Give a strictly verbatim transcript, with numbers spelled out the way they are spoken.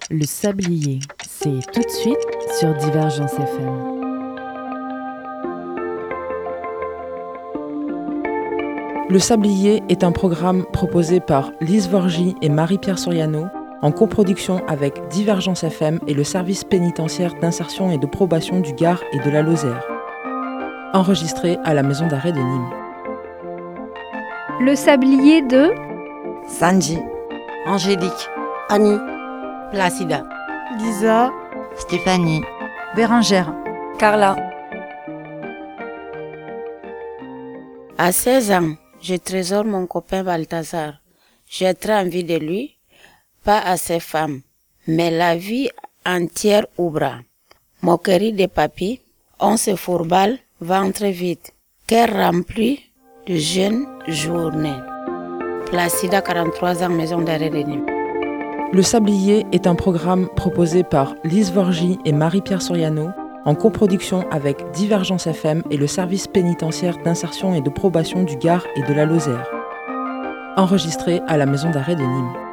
Le Sablier, c'est tout de suite sur Divergence F M. Le Sablier est un programme proposé par Lise Vorgy et Marie-Pierre Soriano en coproduction avec Divergence F M et le service pénitentiaire d'insertion et de probation du Gard et de la Lozère. Enregistré à la maison d'arrêt de Nîmes. Le Sablier de Sanji, Angélique, Annie, Placida, Lisa, Stéphanie, Bérangère, Carla. À seize ans, je trésore mon copain Balthazar. J'ai très envie de lui, pas à ses femmes, mais la vie entière au bras. Moquerie des papis, on se fourballe, ventre vide. Cœur rempli de jeunes journées. Placida, quarante-trois ans, maison d'arrêt de Nîmes. Le Sablier est un programme proposé par Lise Vorgy et Marie-Pierre Soriano en coproduction avec Divergence F M et le service pénitentiaire d'insertion et de probation du Gard et de la Lozère. Enregistré à la maison d'arrêt de Nîmes.